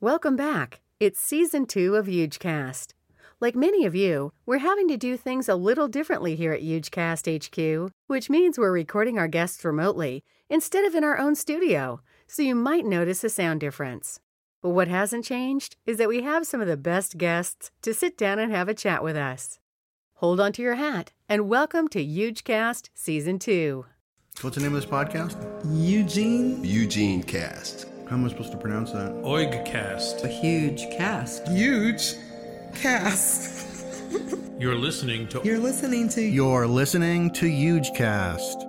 Welcome back. It's Season 2 of HugeCast. Like many of you, we're having to do things a little differently here at HugeCast HQ, which means we're recording our guests remotely instead of in our own studio, so you might notice a sound difference. But what hasn't changed is that we have some of the best guests to sit down and have a chat with us. Hold on to your hat and welcome to HugeCast Season 2. What's the name of this podcast? Eugene Cast. How am I supposed to pronounce that? Oigcast. A huge cast. Huge cast. You're listening to You're listening to HugeCast.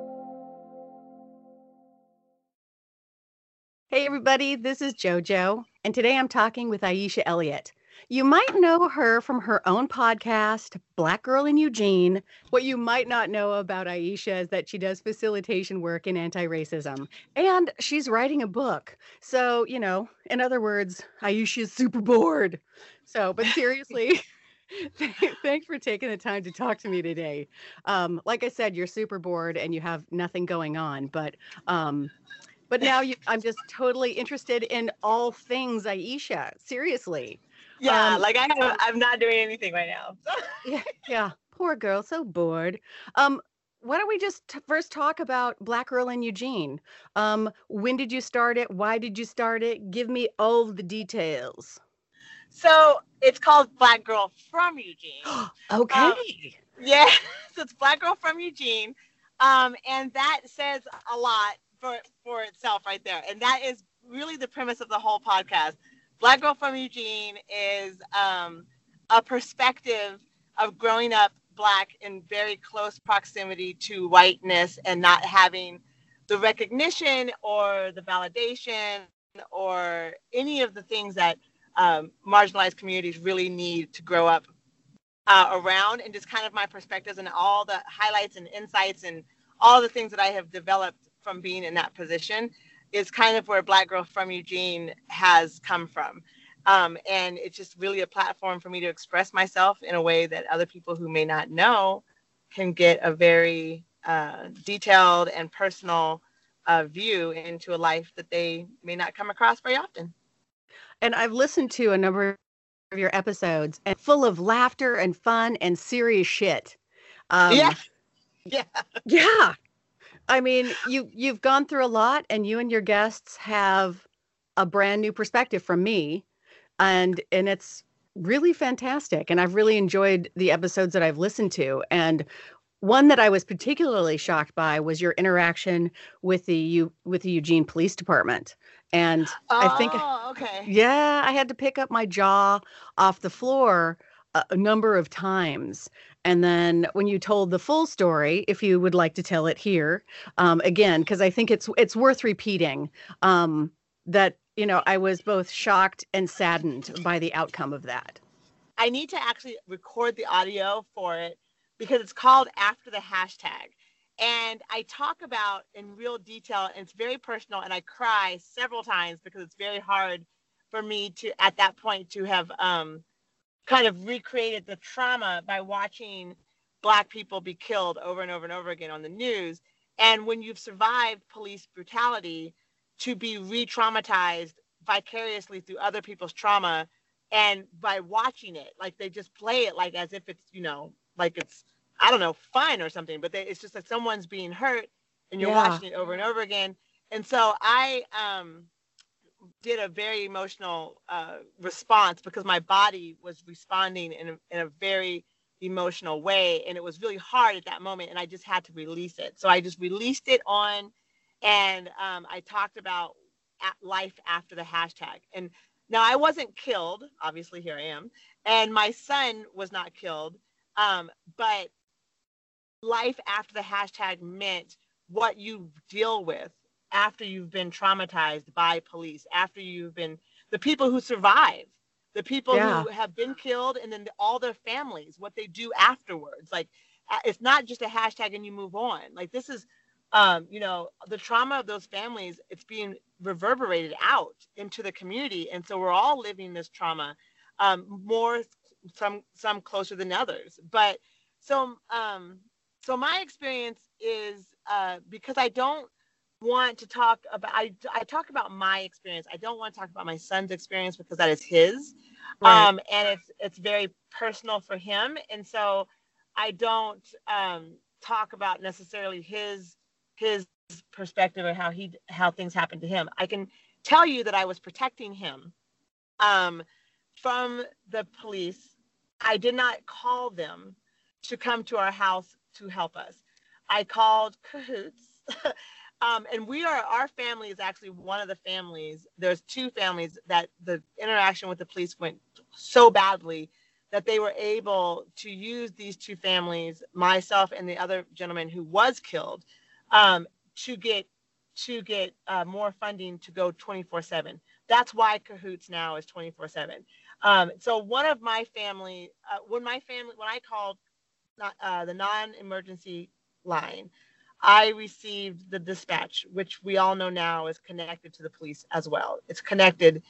Hey everybody, this is JoJo, and today I'm talking with Aisha Elliott. You might know her from her own podcast, Black Girl in Eugene. What you might not know about Aisha is that she does facilitation work in anti-racism, and she's writing a book. So, in other words, Aisha's super bored. But seriously, thanks for taking the time to talk to me today. Like I said, you're super bored and you have nothing going on, but now I'm just totally interested in all things Aisha. Seriously. Yeah, I'm not doing anything right now. Yeah. Poor girl, so bored. Why don't we just first talk about Black Girl in Eugene? When did you start it? Why did you start it? Give me all the details. So it's called Black Girl from Eugene. Okay. Yeah, so it's Black Girl from Eugene, and that says a lot for itself right there. And that is really the premise of the whole podcast. Black Girl from Eugene is a perspective of growing up Black in very close proximity to whiteness and not having the recognition or the validation or any of the things that marginalized communities really need to grow up around, and just kind of my perspectives and all the highlights and insights and all the things that I have developed from being in that position is kind of where Black Girl from Eugene has come from. And it's just really a platform for me to express myself in a way that other people who may not know can get a very detailed and personal view into a life that they may not come across very often. And I've listened to a number of your episodes and full of laughter and fun and serious shit. Yeah. I mean, you've gone through a lot, and you and your guests have a brand new perspective from me, and it's really fantastic. And I've really enjoyed the episodes that I've listened to. And one that I was particularly shocked by was your interaction with the Eugene Police Department. And I think, okay. Yeah, I had to pick up my jaw off the floor a number of times. And then when you told the full story, if you would like to tell it here, again, because I think it's worth repeating, that, I was both shocked and saddened by the outcome of that. I need to actually record the audio for it because it's called After the Hashtag. And I talk about in real detail, and it's very personal, and I cry several times because it's very hard for me to, at that point, to have kind of recreated the trauma by watching Black people be killed over and over and over again on the news. And when you've survived police brutality, to be re-traumatized vicariously through other people's trauma, and by watching it, like they just play it like as if it's, like it's, I don't know, fun or something, but it's just like someone's being hurt and you're watching it over and over again. And so I did a very emotional response because my body was responding in a very emotional way, and it was really hard at that moment, and I just had to release it. So I just released it and I talked about life after the hashtag. And now I wasn't killed, obviously here I am, and my son was not killed, but life after the hashtag meant what you deal with after you've been traumatized by police, after you've been, the people who survive, the people who have been killed, and then all their families, what they do afterwards. Like, it's not just a hashtag and you move on. Like, this is, the trauma of those families, it's being reverberated out into the community. And so we're all living this trauma, some closer than others. But so my experience is, because I don't want to talk about, I talk about my experience. I don't want to talk about my son's experience because that is his. Right. And it's very personal for him. And so I don't talk about necessarily his perspective or how things happened to him. I can tell you that I was protecting him from the police. I did not call them to come to our house to help us. I called Cahoots. And our family is actually one of the families. There's two families that the interaction with the police went so badly that they were able to use these two families, myself and the other gentleman who was killed, to get more funding to go 24/7. That's why Cahoots now is 24/7. So one of my family, when I called the non-emergency line, I received the dispatch, which we all know now is connected to the police as well. It's connected.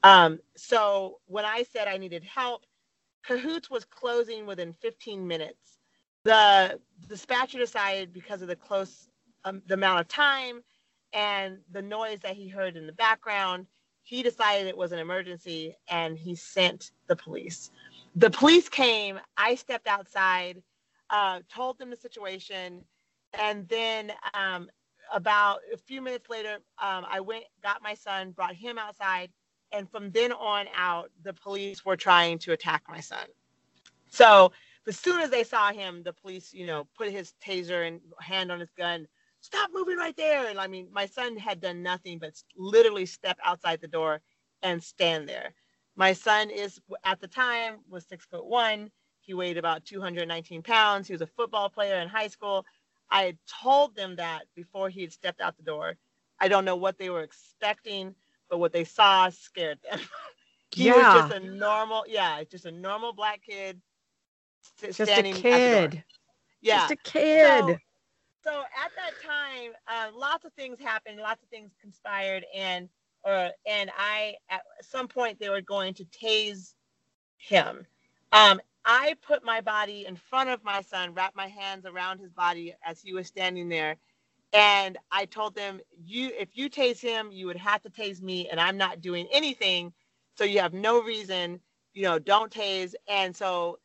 So when I said I needed help, Cahoots was closing within 15 minutes. The dispatcher decided, because of the close the amount of time and the noise that he heard in the background, he decided it was an emergency, and he sent the police. The police came. I stepped outside, told them the situation. And then about a few minutes later, I went, got my son, brought him outside. And from then on out, the police were trying to attack my son. So as soon as they saw him, the police, put his taser and hand on his gun. Stop moving right there. And I mean, my son had done nothing but literally step outside the door and stand there. My son at the time was 6'1". He weighed about 219 pounds. He was a football player in high school. I had told them that before he had stepped out the door. I don't know what they were expecting, but what they saw scared them. He was just a normal black kid standing at the door. Yeah. Just a kid. So at that time, lots of things happened, lots of things conspired, and I, at some point, they were going to tase him. I put my body in front of my son, wrapped my hands around his body as he was standing there. And I told them, if you tase him, you would have to tase me, and I'm not doing anything. So you have no reason, don't tase. And so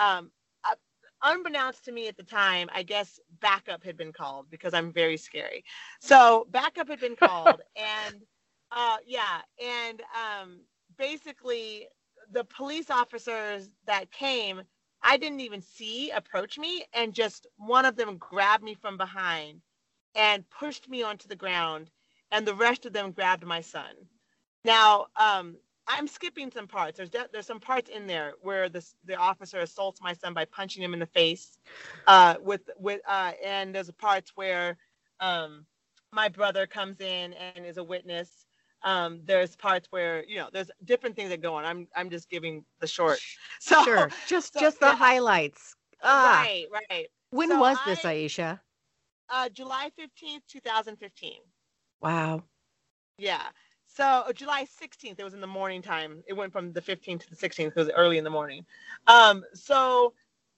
unbeknownst to me at the time, I guess backup had been called because I'm very scary. So backup had been called. And basically, the police officers that came, I didn't even see approach me, and just one of them grabbed me from behind and pushed me onto the ground, and the rest of them grabbed my son. Now, I'm skipping some parts. There's some parts in there where the officer assaults my son by punching him in the face, and there's parts where my brother comes in and is a witness. There's parts where there's different things that go on. I'm just giving the short. So sure, just the highlights. Right. When was this, Aisha? July 15th, 2015. Wow. Yeah. So July 16th, it was in the morning time. It went from the 15th to the 16th. It was early in the morning. So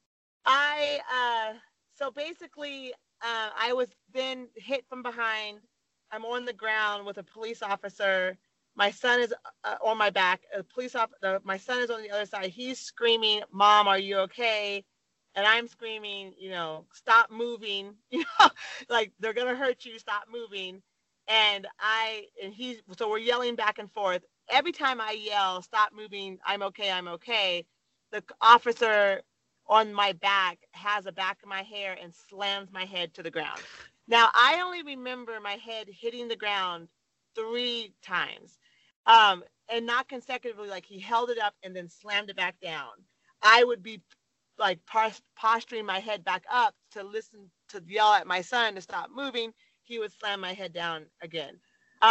basically, I was then hit from behind. I'm on the ground with a police officer. My son is on my back. My son is on the other side. He's screaming, "Mom, are you okay?" And I'm screaming, "Stop moving!" Like, they're gonna hurt you. Stop moving. So we're yelling back and forth. Every time I yell, "Stop moving! I'm okay! I'm okay!" the officer on my back has a back of my hair and slams my head to the ground. Now, I only remember my head hitting the ground 3 times, and not consecutively. Like, he held it up and then slammed it back down. I would be like posturing my head back up to yell at my son to stop moving. He would slam my head down again.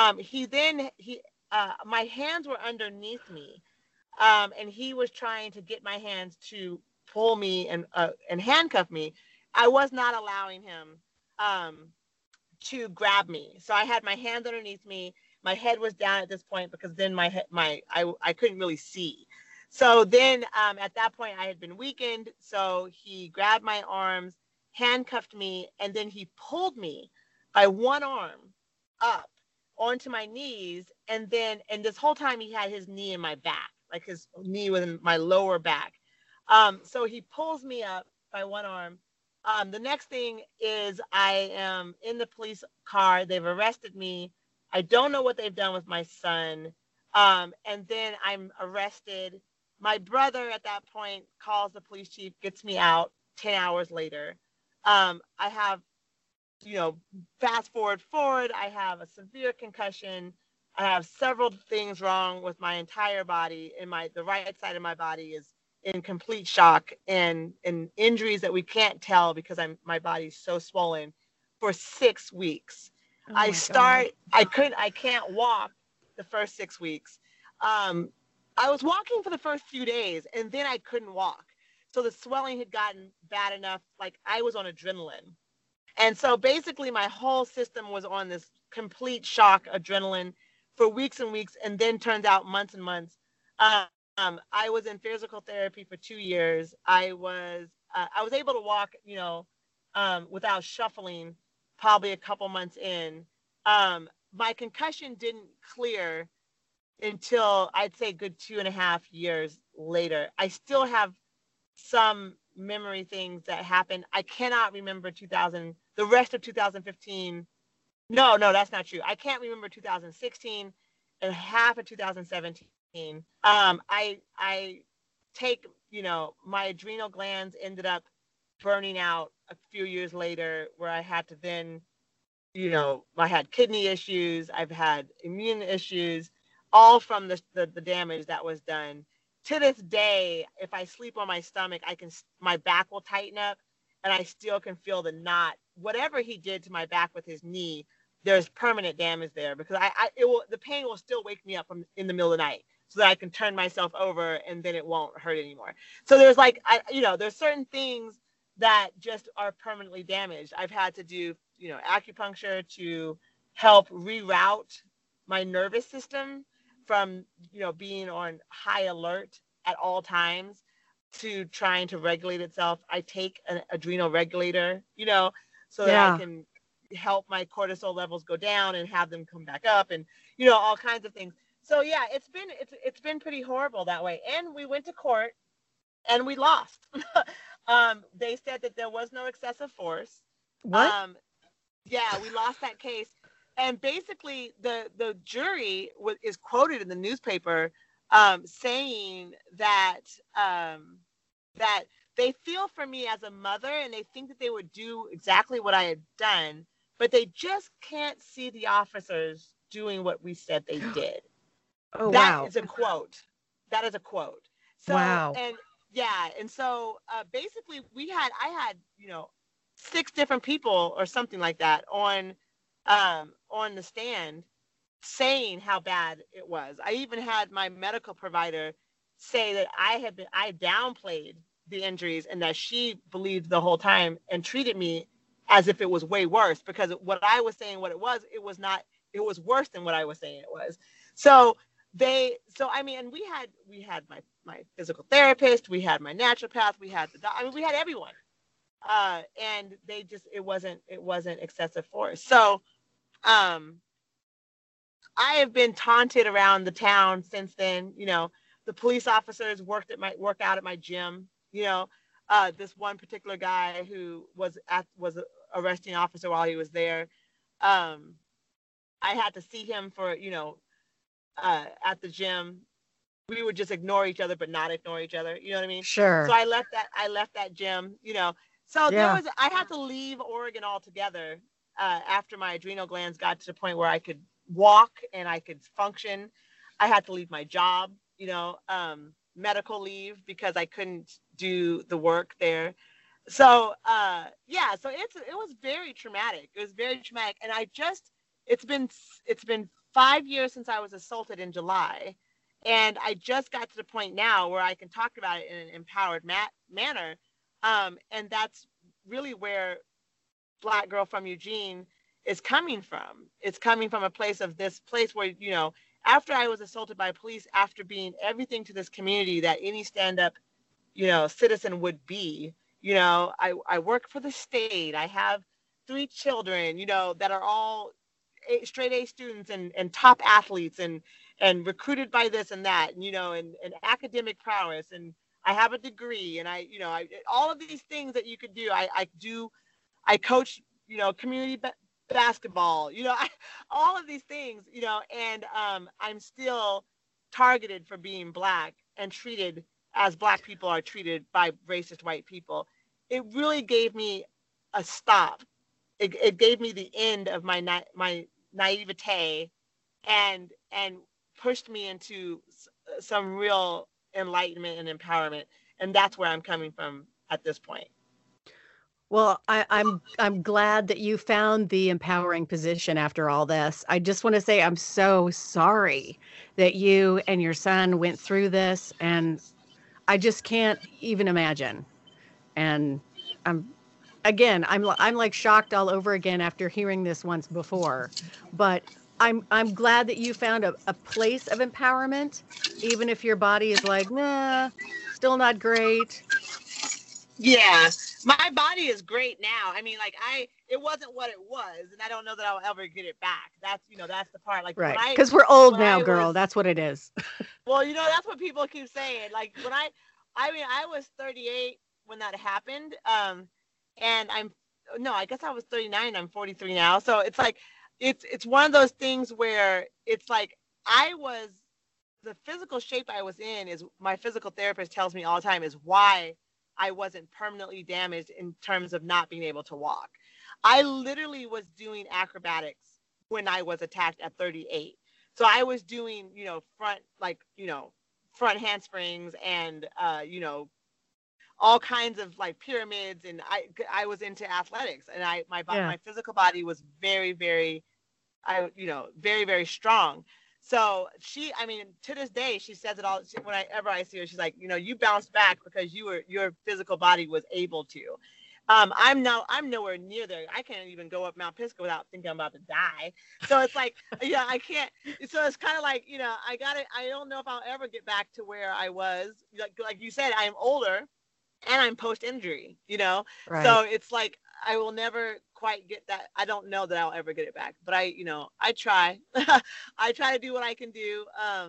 My hands were underneath me, and he was trying to get my hands to pull me and handcuff me. I was not allowing him to grab me. So I had my hands underneath me. My head was down at this point because then I couldn't really see. So then at that point I had been weakened. So he grabbed my arms, handcuffed me, and then he pulled me by one arm up onto my knees, and this whole time he had his knee in my back, like his knee was in my lower back. So he pulls me up by one arm. The next thing is I am in the police car. They've arrested me. I don't know what they've done with my son. And then I'm arrested. My brother at that point calls the police chief, gets me out 10 hours later. I have, fast forward, I have a severe concussion. I have several things wrong with my entire body, and the right side of my body is in complete shock and injuries that we can't tell because my body's so swollen for 6 weeks. Oh I can't walk the first 6 weeks. I was walking for the first few days, and then I couldn't walk. So the swelling had gotten bad enough, like I was on adrenaline. And so basically my whole system was on this complete shock adrenaline for weeks and weeks, and then turns out months and months. I was in physical therapy for 2 years. I was able to walk, without shuffling, probably a couple months in. My concussion didn't clear until I'd say good 2.5 years later. I still have some memory things that happened. I cannot remember the rest of 2015. No, that's not true. I can't remember 2016 and half of 2017. I take, my adrenal glands ended up burning out a few years later, where I had to then, I had kidney issues, I've had immune issues, all from the damage that was done. To this day, if I sleep on my stomach, my back will tighten up, and I still can feel the knot. Whatever he did to my back with his knee, there's permanent damage there, because the pain will still wake me up in the middle of the night, so that I can turn myself over and then it won't hurt anymore. So there's there's certain things that just are permanently damaged. I've had to do, acupuncture to help reroute my nervous system from, being on high alert at all times to trying to regulate itself. I take an adrenal regulator, so that I can help my cortisol levels go down and have them come back up, and, all kinds of things. So yeah, it's been pretty horrible that way. And we went to court and we lost. They said that there was no excessive force. What? Yeah, we lost that case. And basically the jury is quoted in the newspaper saying that that they feel for me as a mother, and they think that they would do exactly what I had done, but they just can't see the officers doing what we said they did. Oh, That wow. is a quote. That is a quote. So, Wow. And yeah, and so basically I had 6 different people or something like that on the stand saying how bad it was. I even had my medical provider say that I downplayed the injuries, and that she believed the whole time and treated me as if it was way worse, because what I was saying, what it was not, it was worse than what I was saying it was. So and we had my physical therapist, we had my naturopath, we had we had everyone. And it wasn't excessive force. So, I have been taunted around the town since then. The police officers work out at my gym. This one particular guy who was an arresting officer while he was there. I had to see him for, at the gym. We would just ignore each other, but not ignore each other. You know what I mean? Sure. So I left that gym, So Yeah. I had to leave Oregon altogether after my adrenal glands got to the point where I could walk and I could function. I had to leave my job, medical leave, because I couldn't do the work there. So so it was very traumatic. It was very traumatic, and it's been 5 years since I was assaulted in July, and I just got to the point now where I can talk about it in an empowered manner. And that's really where Black Girl from Eugene is coming from. It's coming from a place where, after I was assaulted by police, after being everything to this community that any stand-up, citizen would be, I work for the state. I have 3 children, that are all straight A students and top athletes and recruited by this and that, and, and academic prowess, and I have a degree, and all of these things that you could do. I coach, community basketball, all of these things, and I'm still targeted for being Black and treated as Black people are treated by racist white people. It really gave me a stop. It gave me the end of my naivete and pushed me into some real enlightenment and empowerment. And that's where I'm coming from at this point. Well, I'm glad that you found the empowering position after all this. I just want to say I'm so sorry that you and your son went through this, and I just can't even imagine. And I'm like shocked all over again after hearing this once before. But I'm glad that you found a place of empowerment, even if your body is like, nah, still not great. Yeah, my body is great now. I mean, it wasn't what it was, and I don't know that I'll ever get it back. That's the part. Like, right, because we're old now, girl. Was, that's what it is. Well, that's what people keep saying. Like, when I was 38 when that happened, and I guess I was 39. I'm 43 now. So it's like, it's one of those things where it's like the physical shape I was in is, my physical therapist tells me all the time, is why I wasn't permanently damaged in terms of not being able to walk. I literally was doing acrobatics when I was attacked at 38. So I was doing, front handsprings and, all kinds of like pyramids, and I was into athletics, and my physical body was very, very, very, very strong. So to this day, she says it all. Whenever I see her, she's like, you bounced back because your physical body was able to. I'm nowhere near there. I can't even go up Mount Pisgah without thinking I'm about to die. So it's like, I can't. So it's kind of like, I don't know if I'll ever get back to where I was. Like you said, I'm older and I'm post-injury, Right. So it's like, I will never quite get that. I don't know that I'll ever get it back, but I try. I try to do what I can do.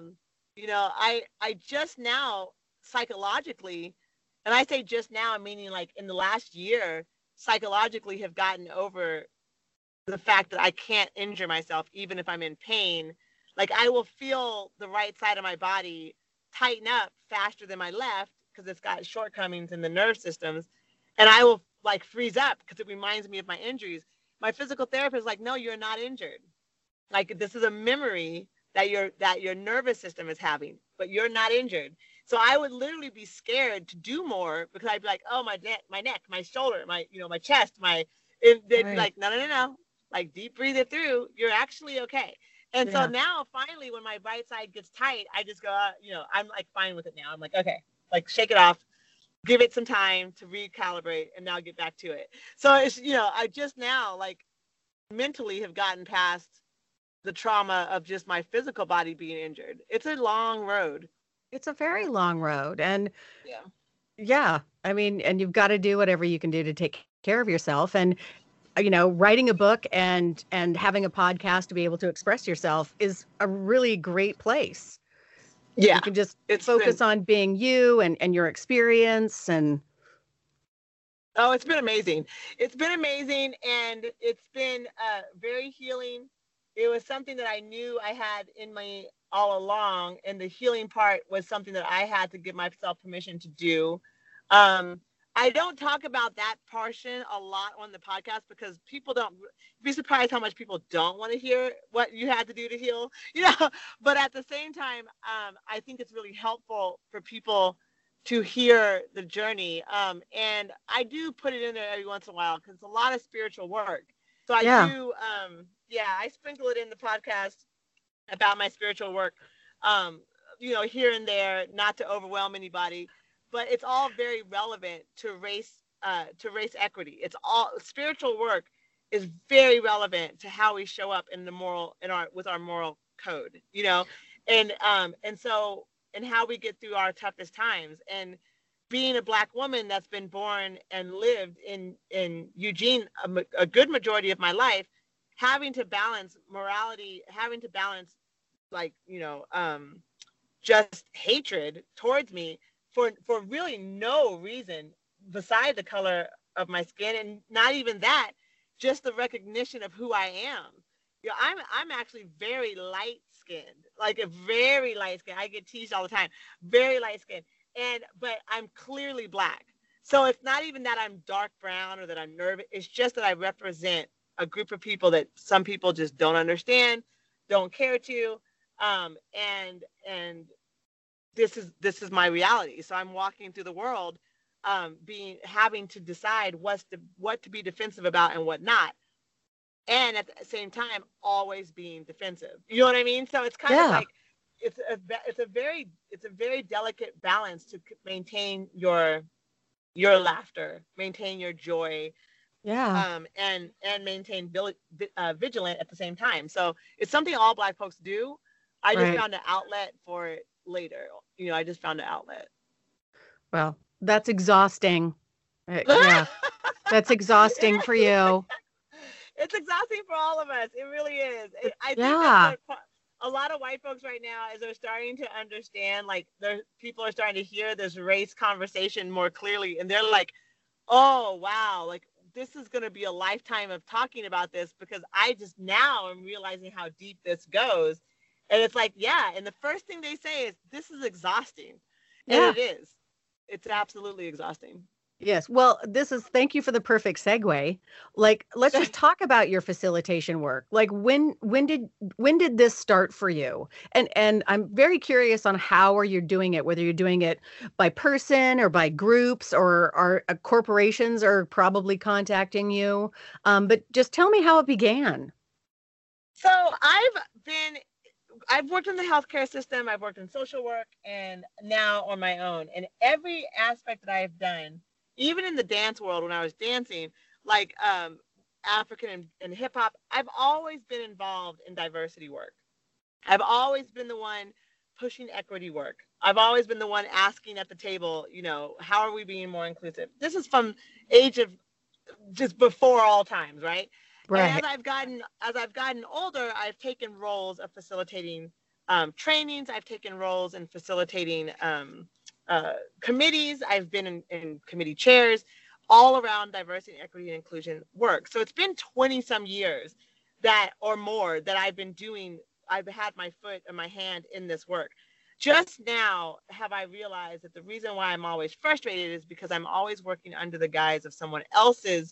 I just now psychologically, and I say just now, meaning like in the last year, psychologically have gotten over the fact that I can't injure myself even if I'm in pain. Like, I will feel the right side of my body tighten up faster than my left because it's got shortcomings in the nerve systems, and I will like freeze up because it reminds me of my injuries. My physical therapist is like, no, you're not injured. Like, this is a memory that your nervous system is having, but you're not injured. So I would literally be scared to do more because I'd be like, oh, my neck, my shoulder, my chest, they'd be like, no. Like, deep breathe it through. You're actually okay. And so now finally, when my right side gets tight, I just go, I'm like fine with it now. I'm like, okay, like shake it off. Give it some time to recalibrate and now get back to it. So it's, I just now like mentally have gotten past the trauma of just my physical body being injured. It's a long road. It's a very long road. And I mean, and you've got to do whatever you can do to take care of yourself. And, writing a book and having a podcast to be able to express yourself is a really great place. Yeah. You can just focus on being you and your experience. And oh, it's been amazing. It's been amazing. And it's been very healing. It was something that I knew I had in me all along. And the healing part was something that I had to give myself permission to do. I don't talk about that portion a lot on the podcast because people don't, you'd be surprised how much people don't want to hear what you had to do to heal, but at the same time, I think it's really helpful for people to hear the journey. And I do put it in there every once in a while because it's a lot of spiritual work. So I do, I sprinkle it in the podcast about my spiritual work, here and there, not to overwhelm anybody. But it's all very relevant to race equity. It's all spiritual work is very relevant to how we show up with our moral code, and how we get through our toughest times. And being a Black woman that's been born and lived in Eugene a good majority of my life having to balance morality, having to balance like, just hatred towards me for really no reason beside the color of my skin, and not even that, just the recognition of who I am. I'm actually very light skinned, like a very light skin. I get teased all the time, very light skinned, but I'm clearly Black. So it's not even that I'm dark brown or that I'm nervous. It's just that I represent a group of people that some people just don't understand, don't care to, and this is my reality. So I'm walking through the world, having to decide what to be defensive about and what not, and at the same time always being defensive. You know what I mean? So it's kind of like it's a very delicate balance to maintain your laughter, maintain your joy, and maintain vigilant at the same time. So it's something all Black folks do. I just found an outlet for it later. I just found an outlet. Well, that's exhausting. Yeah, that's exhausting for you. It's exhausting for all of us. It really is. I think that's a lot of white folks right now, as they're starting to understand, like people are starting to hear this race conversation more clearly, and they're like, oh, wow, like this is going to be a lifetime of talking about this, because I just now am realizing how deep this goes. And it's like, yeah. And the first thing they say is, this is exhausting. And it is. It's absolutely exhausting. Yes. Well, thank you for the perfect segue. Like, let's just talk about your facilitation work. Like, when did this start for you? And I'm very curious on how are you doing it, whether you're doing it by person or by groups, or are corporations are probably contacting you. But just tell me how it began. So I've worked in the healthcare system, I've worked in social work, and now on my own. And every aspect that I've done, even in the dance world, when I was dancing, like African and hip hop, I've always been involved in diversity work. I've always been the one pushing equity work. I've always been the one asking at the table, how are we being more inclusive? This is from age of just before all times, right? Right. And as I've gotten older, I've taken roles of facilitating trainings. I've taken roles in facilitating committees. I've been in committee chairs all around diversity, equity, and inclusion work. So it's been 20 some years or more that I've been doing. I've had my foot and my hand in this work. Just now have I realized that the reason why I'm always frustrated is because I'm always working under the guise of someone else's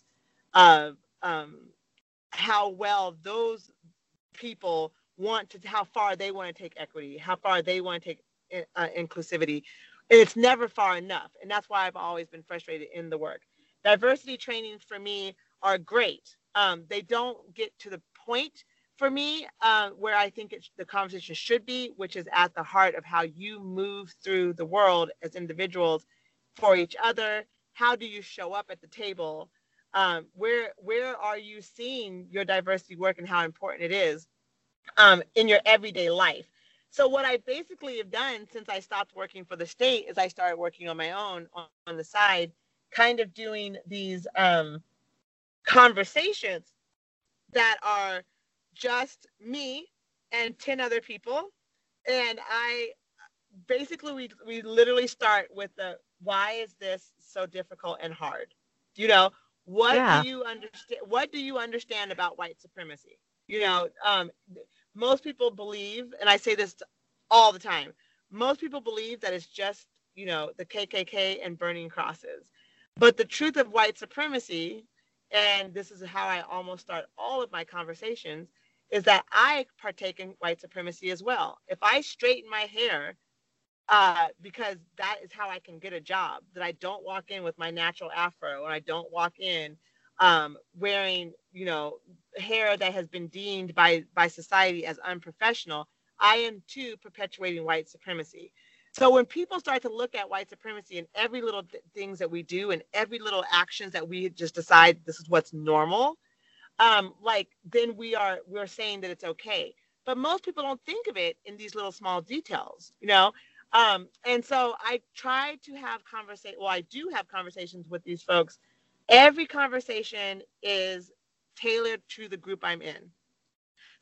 how well those people how far they want to take equity, how far they want to take inclusivity. And it's never far enough. And that's why I've always been frustrated in the work. Diversity trainings for me are great. They don't get to the point for me where I think the conversation should be, which is at the heart of how you move through the world as individuals for each other. How do you show up at the table? Where are you seeing your diversity work and how important it is in your everyday life? So what I basically have done since I stopped working for the state is I started working on my own on the side, kind of doing these conversations that are just me and 10 other people. And I basically, we literally start with why is this so difficult and hard? What do you understand? What do you understand about white supremacy? Most people believe, and I say this all the time, most people believe that it's just, the KKK and burning crosses. But the truth of white supremacy, and this is how I almost start all of my conversations, is that I partake in white supremacy as well. If I straighten my hair, because that is how I can get a job, that I don't walk in with my natural afro, and I don't walk in wearing, hair that has been deemed by society as unprofessional, I am too perpetuating white supremacy. So when people start to look at white supremacy and every little things that we do and every little actions that we just decide this is what's normal, then we're saying that it's okay. But most people don't think of it in these little small details, and so I try to have I do have conversations with these folks. Every conversation is tailored to the group I'm in.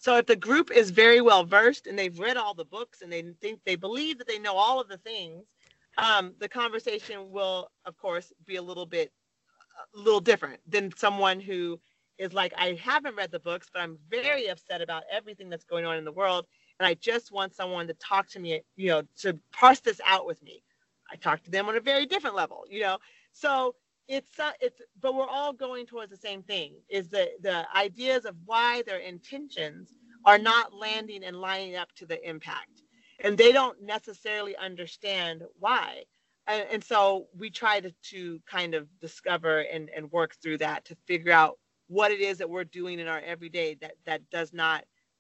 So if the group is very well versed and they've read all the books and they believe that they know all of the things, the conversation will, of course, be a little different than someone who is like, I haven't read the books, but I'm very upset about everything that's going on in the world. And I just want someone to talk to me, to parse this out with me. I talk to them on a very different level, So but we're all going towards the same thing, is the ideas of why their intentions are not landing and lining up to the impact. And they don't necessarily understand why. And so we try to kind of discover and work through that to figure out what it is that we're doing in our everyday that does not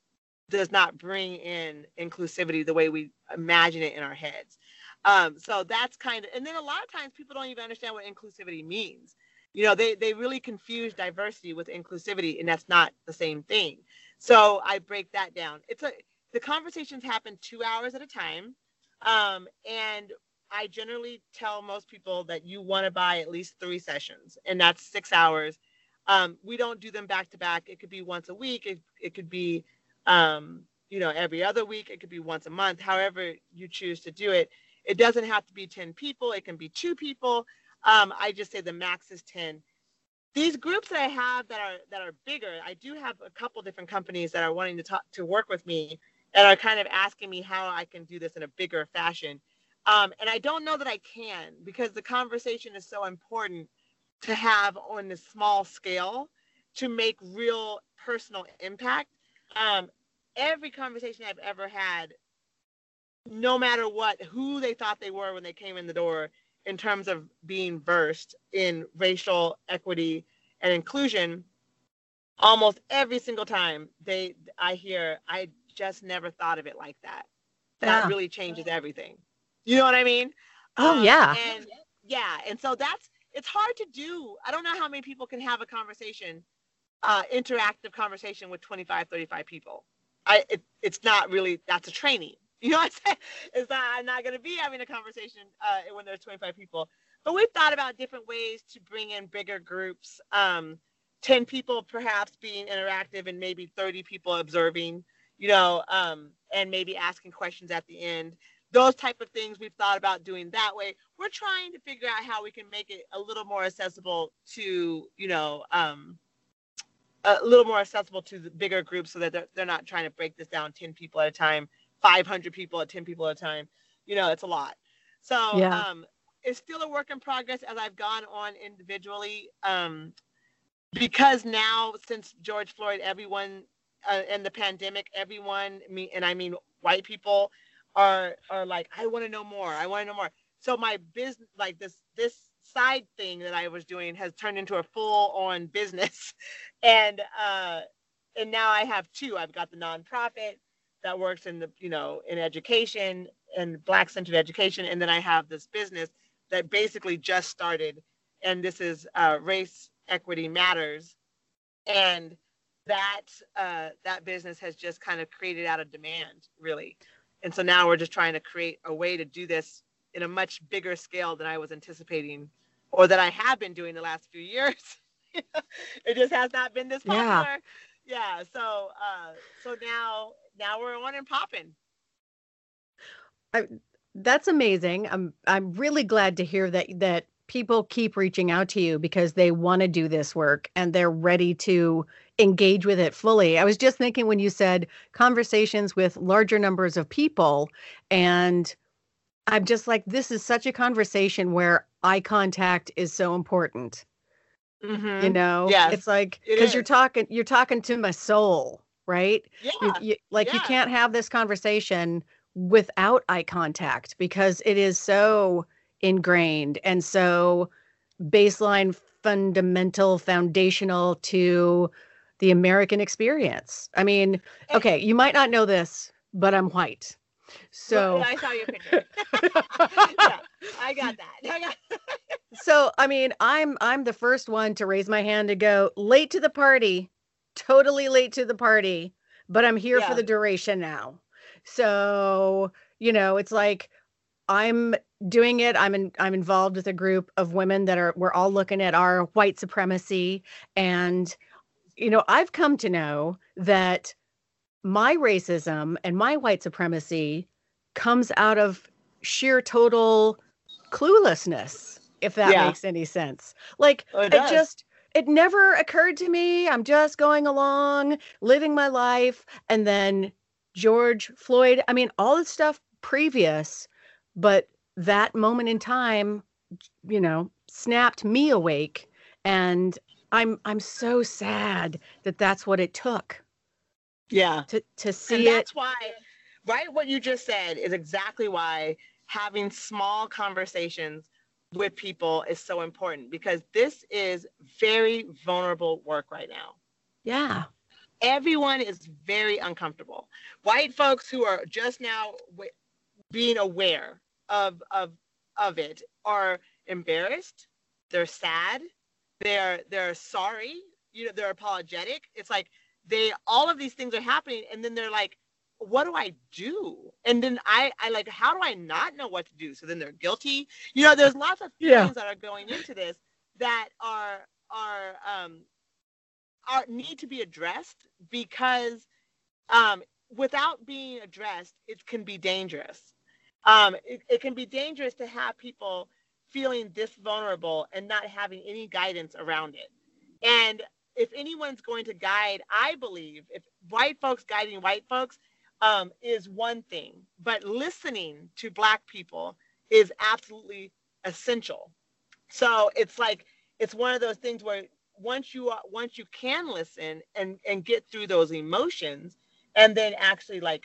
bring in inclusivity the way we imagine it in our heads. So that's and then a lot of times people don't even understand what inclusivity means. They really confuse diversity with inclusivity, and that's not the same thing. So I break that down. The conversations happen 2 hours at a time. And I generally tell most people that you want to buy at least 3 sessions, and that's 6 hours. We don't do them back to back. It could be once a week. It could be, every other week. It could be once a month, however you choose to do it. It doesn't have to be 10 people. It can be 2 people. I just say the max is 10. These groups that I have that are bigger, I do have a couple different companies that are wanting to work with me and are kind of asking me how I can do this in a bigger fashion. And I don't know that I can, because the conversation is so important to have on this small scale to make real personal impact. Every conversation I've ever had, no matter who they thought they were when they came in the door in terms of being versed in racial equity and inclusion, almost every single time I hear, I just never thought of it like that. That really changes everything. You know what I mean? Oh, yeah. And so it's hard to do. I don't know how many people can have a conversation, interactive conversation with 25, 35 people. It's not really, that's a training. You know what I'm saying? I'm not going to be having a conversation when there's 25 people. But we've thought about different ways to bring in bigger groups, 10 people perhaps being interactive and maybe 30 people observing, and maybe asking questions at the end. Those type of things we've thought about doing that way. We're trying to figure out how we can make it a little more accessible to, the bigger groups, so that they're not trying to break this down 10 people at a time, 500 people at 10 people at a time. It's a lot. So it's still a work in progress as I've gone on individually. Because now, since George Floyd, everyone and the pandemic, everyone, I mean white people, are like, I want to know more. I want to know more. So my business, like this side thing that I was doing, has turned into a full-on business, and now I have 2. I've got the nonprofit that works in in education and Black-centered education, and then I have this business that basically just started, and this is Race Equity Matters, and that business has just kind of created out of demand, really. And so now we're just trying to create a way to do this in a much bigger scale than I was anticipating, or that I have been doing the last few years. It just has not been this popular. Yeah. So now we're on and popping. That's amazing. I'm really glad to hear that people keep reaching out to you because they want to do this work and they're ready to engage with it fully. I was just thinking when you said conversations with larger numbers of people, and I'm just like, this is such a conversation where eye contact is so important. Mm-hmm. It's like, because you're talking to my soul, right? Yeah. You can't have this conversation without eye contact because it is so ingrained and so baseline, fundamental, foundational to the American experience. I mean, okay, you might not know this, but I'm white. So I saw your picture. Yeah, I got that. So, I mean, I'm the first one to raise my hand to go late to the party, totally late to the party, but I'm here for the duration now. So, it's like I'm doing it. I'm involved with a group of women we're all looking at our white supremacy. And, I've come to know that my racism and my white supremacy comes out of sheer total cluelessness, if that makes any sense. Like, it never occurred to me. I'm just going along, living my life. And then George Floyd, I mean, all the stuff previous, but that moment in time, you know, snapped me awake. And I'm so sad that that's what it took. Yeah. To see and it. That's why, right? What you just said is exactly why having small conversations with people is so important, because this is very vulnerable work right now. Yeah. Everyone is very uncomfortable. White folks who are just now being aware of it are embarrassed. They're sad. They're sorry. You know, they're apologetic. It's like all of these things are happening, and then they're like, what do I do? And then I like, how do I not know what to do? So then they're guilty. You know, there's lots of feelings that are going into this that are need to be addressed, because without being addressed, it can be dangerous. It can be dangerous to have people feeling this vulnerable and not having any guidance around it. And if anyone's going to guide, I believe, if white folks guiding white folks is one thing, but listening to Black people is absolutely essential. So it's like, it's one of those things where once you can listen and get through those emotions, and then actually like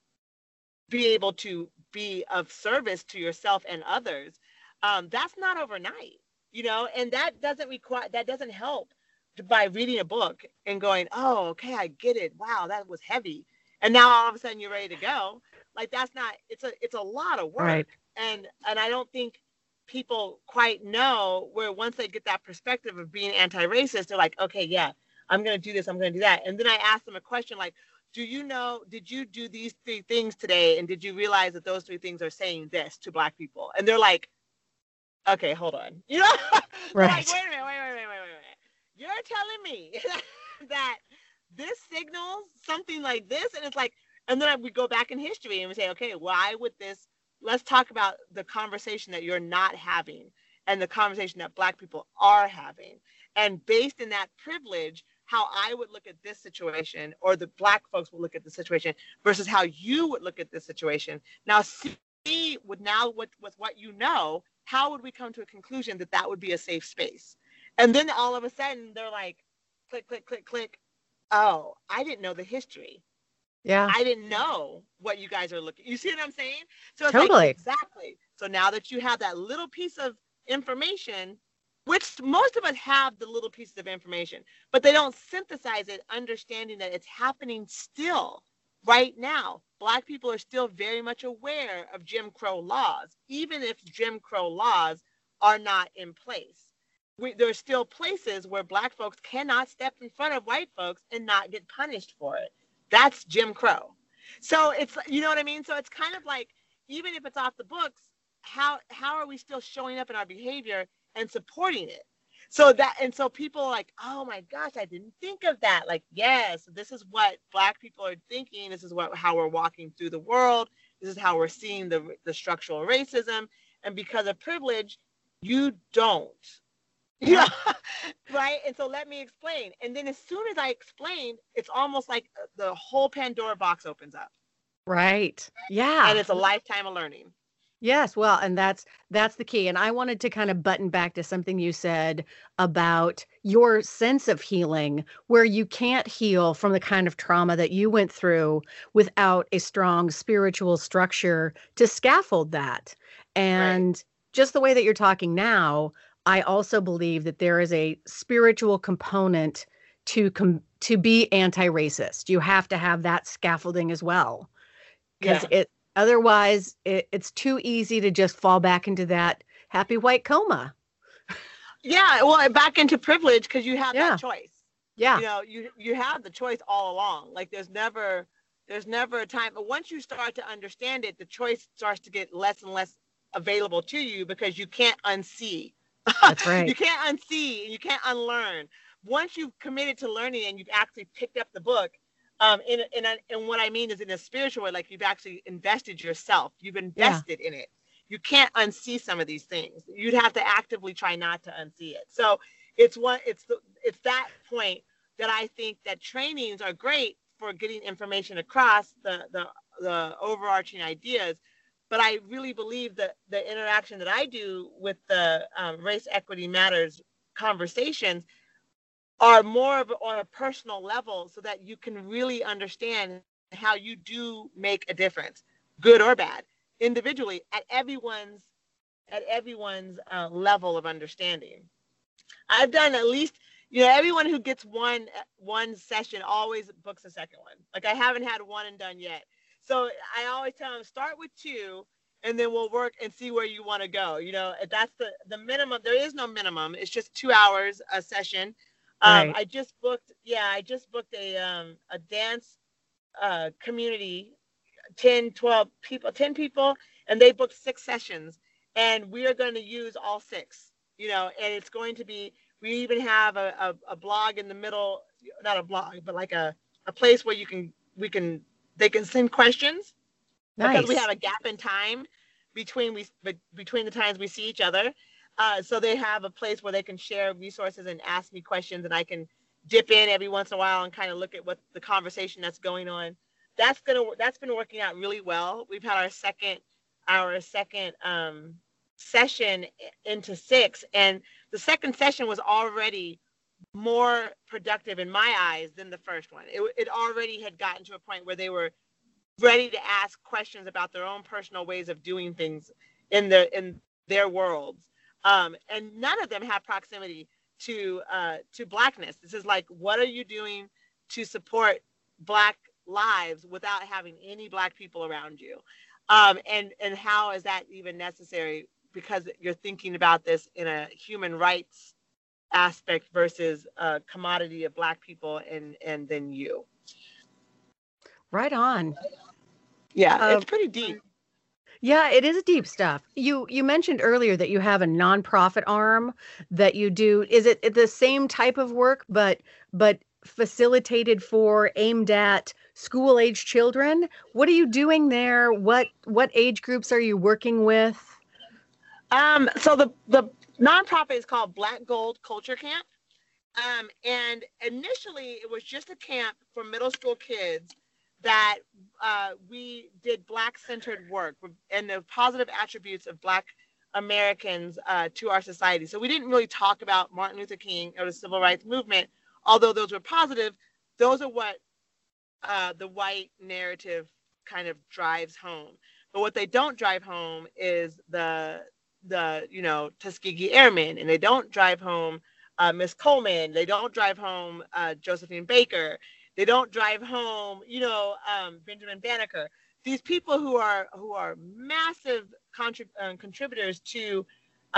be able to be of service to yourself and others, that's not overnight, you know, and that doesn't help by reading a book and going, oh, okay, I get it. Wow, that was heavy. And now all of a sudden you're ready to go. Like, that's not, it's a lot of work. Right. And I don't think people quite know where once they get that perspective of being anti-racist, they're like, okay, yeah, I'm going to do this, I'm going to do that. And then I ask them a question like, did you do these 3 things today? And did you realize that those 3 things are saying this to Black people? And they're like, okay, hold on. You know, right. Like, wait a minute. You're telling me that this signals something like this? And it's like, and then we go back in history and we say, okay, why would this, let's talk about the conversation that you're not having and the conversation that Black people are having. And based in that privilege, how I would look at this situation, or the Black folks would look at the situation versus how you would look at this situation. Now, see with what you know, how would we come to a conclusion that that would be a safe space? And then all of a sudden they're like, click, click, click, click. Oh, I didn't know the history. Yeah. I didn't know what you guys are looking. You see what I'm saying? So it's totally. Like, exactly. So now that you have that little piece of information, which most of us have the little pieces of information, but they don't synthesize it, understanding that it's happening still right now. Black people are still very much aware of Jim Crow laws, even if Jim Crow laws are not in place. There's still places where Black folks cannot step in front of white folks and not get punished for it. That's Jim Crow. So it's, you know what I mean? So it's kind of like, even if it's off the books, how are we still showing up in our behavior and supporting it? So people are like, oh my gosh, I didn't think of that. Like, yes, this is what Black people are thinking. This is how we're walking through the world. This is how we're seeing the structural racism. And because of privilege, you don't. Yeah. Right. And so let me explain. And then as soon as I explain, it's almost like the whole Pandora box opens up. Right. Yeah. And it's a lifetime of learning. Yes. Well, and that's the key. And I wanted to kind of button back to something you said about your sense of healing, where you can't heal from the kind of trauma that you went through without a strong spiritual structure to scaffold that. And just the way that you're talking now, I also believe that there is a spiritual component to be anti-racist. You have to have that scaffolding as well, because otherwise it's too easy to just fall back into that happy white coma. Yeah, well, back into privilege, because you have that choice. Yeah, you know, you have the choice all along. Like there's never a time, but once you start to understand it, the choice starts to get less and less available to you, because you can't unsee. That's right. You can't unsee and you can't unlearn. Once you've committed to learning and you've actually picked up the book, And what I mean is in a spiritual way, like you've actually invested yourself. You've invested in it. You can't unsee some of these things. You'd have to actively try not to unsee it. So it's that point that I think that trainings are great for getting information across the overarching ideas. But I really believe that the interaction that I do with the Race Equity Matters conversations are more of on a personal level, so that you can really understand how you do make a difference, good or bad, individually at everyone's level of understanding. I've done at least, everyone who gets one session always books a second one. Like I haven't had one and done yet. So I always tell them, start with 2 and then we'll work and see where you want to go. That's the minimum. There is no minimum. It's just 2 hours a session. Right. I just booked a dance community, 10 people, and they booked 6 sessions, and we are going to use all 6, and it's going to be, we even have a blog in the middle, not a blog, but like a place where they can send questions. Nice. Because we have a gap in time between the times we see each other. So they have a place where they can share resources and ask me questions, and I can dip in every once in a while and kind of look at what the conversation that's going on. That's been working out really well. We've had our second session into 6, and the second session was already more productive in my eyes than the first one. It already had gotten to a point where they were ready to ask questions about their own personal ways of doing things in their worlds. And none of them have proximity to Blackness. This is like, what are you doing to support Black lives without having any Black people around you? And how is that even necessary? Because you're thinking about this in a human rights aspect versus a commodity of Black people and then you. Right on. Yeah, it's pretty deep. Yeah, it is deep stuff. You mentioned earlier that you have a nonprofit arm that you do. Is it the same type of work, but facilitated aimed at school age children? What are you doing there? What age groups are you working with? So the nonprofit is called Black Gold Culture Camp. And initially it was just a camp for middle school kids that we did Black-centered work and the positive attributes of Black Americans to our society. So we didn't really talk about Martin Luther King or the civil rights movement, although those were positive. Those are what the white narrative kind of drives home. But what they don't drive home is the Tuskegee Airmen, and they don't drive home Miss Coleman. They don't drive home Josephine Baker. They don't drive home, Benjamin Banneker. These people who are massive contributors to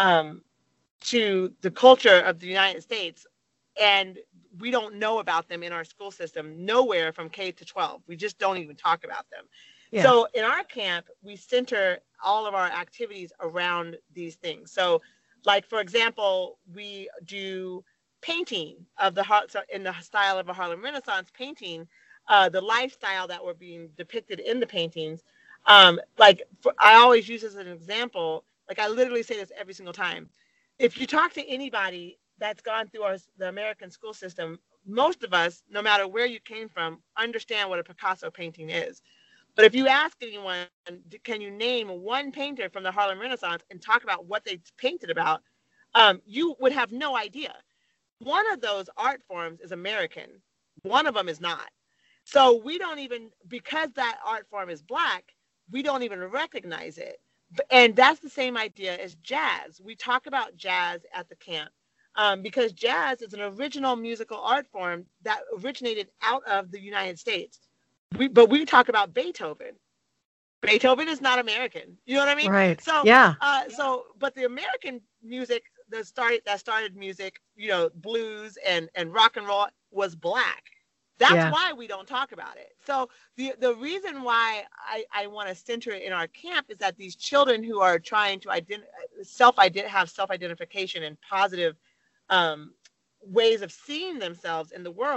the culture of the United States, and we don't know about them in our school system. Nowhere from K to 12, we just don't even talk about them. Yeah. So in our camp, we center all of our activities around these things. So, like for example, we do painting in the style of a Harlem Renaissance painting, the lifestyle that were being depicted in the paintings. I always use as an example, like I literally say this every single time. If you talk to anybody that's gone through the American school system, most of us, no matter where you came from, understand what a Picasso painting is. But if you ask anyone, can you name one painter from the Harlem Renaissance and talk about what they painted about, you would have no idea. One of those art forms is American. One of them is not. So we don't even, because that art form is Black, we don't even recognize it. And that's the same idea as jazz. We talk about jazz at the camp because jazz is an original musical art form that originated out of the United States. But we talk about Beethoven. Beethoven is not American. You know what I mean? Right. So yeah. But the American music that started music, blues and rock and roll was Black. That's why we don't talk about it. So the reason why I want to center it in our camp is that these children who are trying to have self-identification and positive ways of seeing themselves in the world,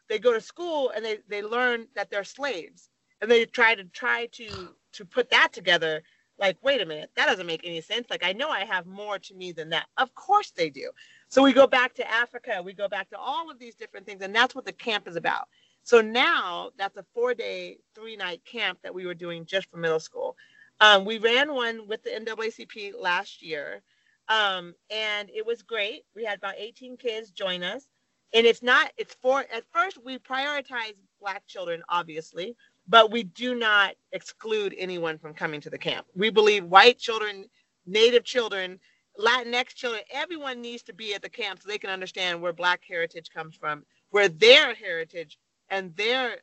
they go to school and they learn that they're slaves, and they try to put that together. Like, wait a minute, that doesn't make any sense. Like, I know I have more to me than that. Of course they do. So we go back to Africa, we go back to all of these different things, and that's what the camp is about. So now that's a 4-day, 3-night camp that we were doing just for middle school. We ran one with the NAACP last year, and it was great. We had about 18 kids join us. And at first we prioritize Black children, obviously, but we do not exclude anyone from coming to the camp. We believe white children, Native children, Latinx children, everyone needs to be at the camp so they can understand where Black heritage comes from, where their heritage and their,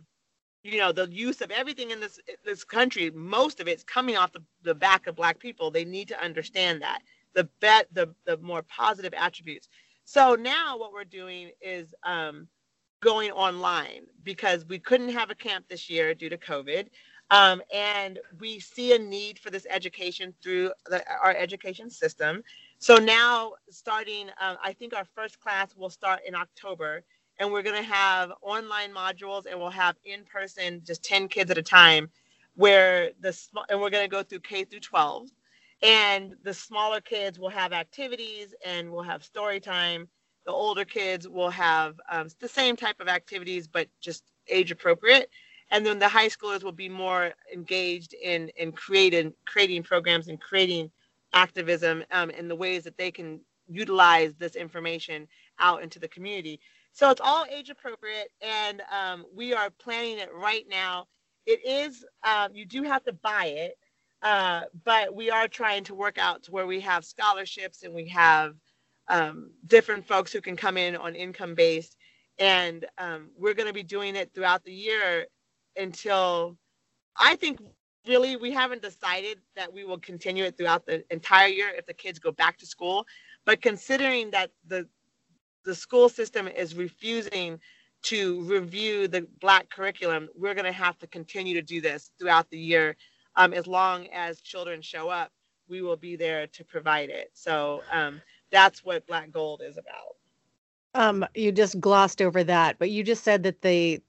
the use of everything in this country, most of it's coming off the back of Black people. They need to understand that, the more positive attributes. So now what we're doing is going online because we couldn't have a camp this year due to COVID. And we see a need for this education through our education system. So now starting, I think our first class will start in October, and we're going to have online modules, and we'll have in person just 10 kids at a time, and we're going to go through K through 12. And the smaller kids will have activities and we'll have story time. The older kids will have the same type of activities, but just age appropriate. And then the high schoolers will be more engaged in creating programs and creating activism in the ways that they can utilize this information out into the community. So it's all age appropriate, and we are planning it right now. It is, you do have to buy it, but we are trying to work out to where we have scholarships and we have different folks who can come in on income based. And we're going to be doing it throughout the year until, I think, really, we haven't decided that we will continue it throughout the entire year if the kids go back to school. But considering that the school system is refusing to review the Black curriculum, we're going to have to continue to do this throughout the year. As long as children show up, we will be there to provide it. So that's what Black Gold is about. You just glossed over that, but you just said that the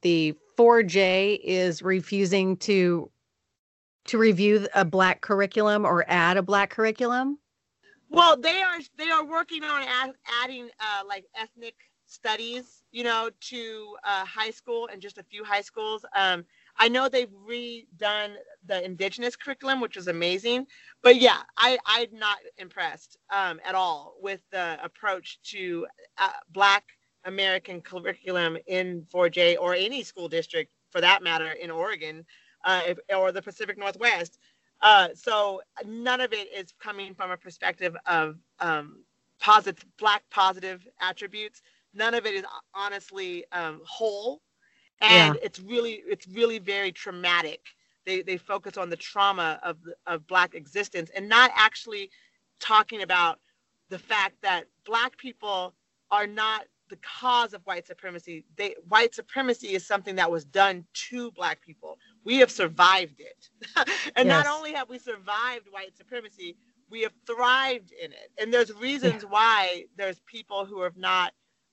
4J is refusing to review a Black curriculum or add a Black curriculum. Well, they are working on adding like ethnic studies, to high school and just a few high schools. I know they've redone the Indigenous curriculum, which was amazing. But yeah, I'm not impressed at all with the approach to Black American curriculum in 4J or any school district, for that matter, in Oregon or the Pacific Northwest. So none of it is coming from a perspective of Black positive attributes. None of it is honestly whole. And it's really very traumatic. They focus on the trauma of Black existence and not actually talking about the fact that Black people are not the cause of white supremacy. White supremacy is something that was done to Black people. We have survived it. And Not only have we survived white supremacy, we have thrived in it. And there's reasons why there's people who have not,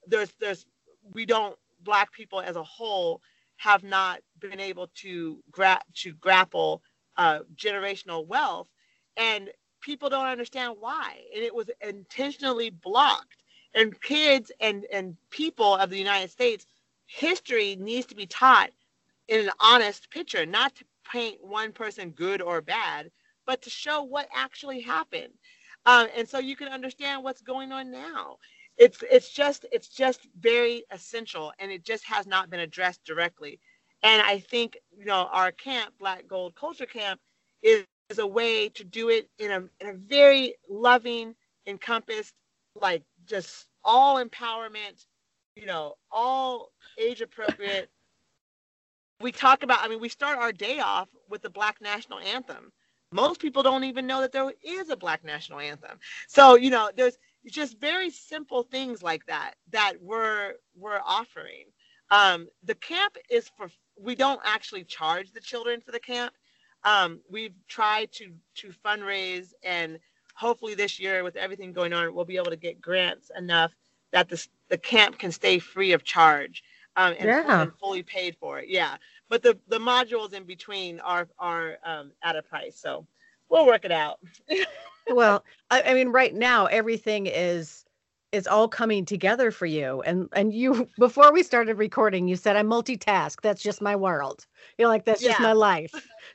Black people as a whole have not been able to grapple generational wealth, and people don't understand why. And it was intentionally blocked. And kids and people of the United States, history needs to be taught in an honest picture, not to paint one person good or bad, but to show what actually happened. And so you can understand what's going on now. It's just very essential, and it just has not been addressed directly. And I think, our camp, Black Gold Culture Camp, is a way to do it in a very loving, encompassed, like just all empowerment, all age appropriate. We talk about, we start our day off with the Black National Anthem. Most people don't even know that there is a Black National Anthem. So, there's just very simple things like that we're offering. The camp is we don't actually charge the children for the camp. We've tried to fundraise, and hopefully this year, with everything going on, we'll be able to get grants enough that the camp can stay free of charge. and fully paid for it. Yeah. But the modules in between are at a price. So we'll work it out. Well, I mean, right now everything is all coming together for you. And you, before we started recording, you said I multitask. That's just my world. You're like, that's just my life.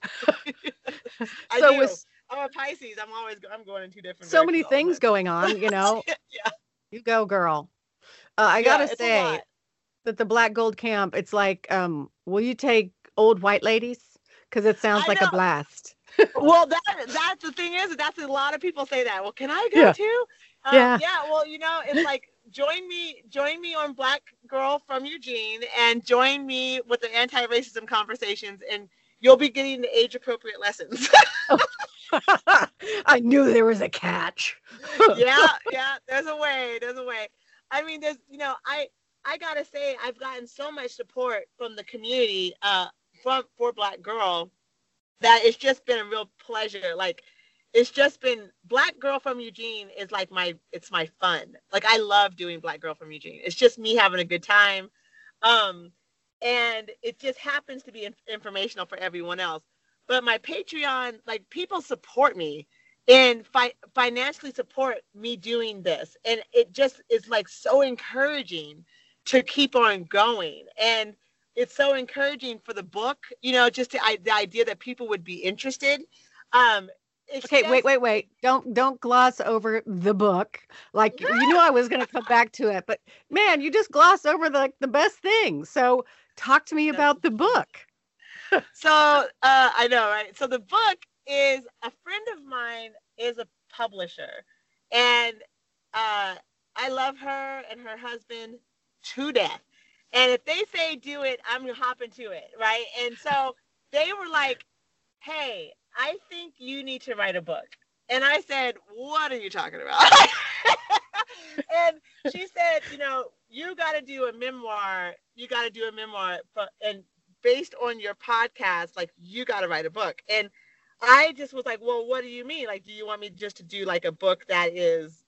I do. I'm a Pisces. I'm going in two different. So many things going on, you know. Yeah. You go, girl. I gotta say that the Black Gold Camp, it's like, will you take old white ladies? Because it sounds like a blast. Well, that's the thing is, that's a lot of people say that. Well, can I go too? Yeah. Well, you know, it's like join me on Black Girl from Eugene, and join me with the anti-racism conversations, and you'll be getting the age-appropriate lessons. I knew there was a catch. Yeah. There's a way. I mean, I gotta say, I've gotten so much support from the community, for Black Girl, that it's just been a real pleasure. Like, it's just been Black Girl from Eugene is like it's my fun. Like, I love doing Black Girl from Eugene. It's just me having a good time. And it just happens to be informational for everyone else. But my Patreon, like, people support me and financially support me doing this. And it just is like so encouraging to keep on going. And it's so encouraging for the book, you know, just the idea that people would be interested. Wait. Don't gloss over the book. Like, you knew I was going to come back to it, but man, you just gloss over the best thing. So talk to me about the book. So I know, right? So the book is, a friend of mine is a publisher, and I love her and her husband to death. And if they say do it, I'm going to hop into it, right? And so they were like, hey, I think you need to write a book. And I said, what are you talking about? And she said, you know, you got to do a memoir. And based on your podcast, like, you got to write a book. And I just was like, well, what do you mean? Like, do you want me just to do like a book that is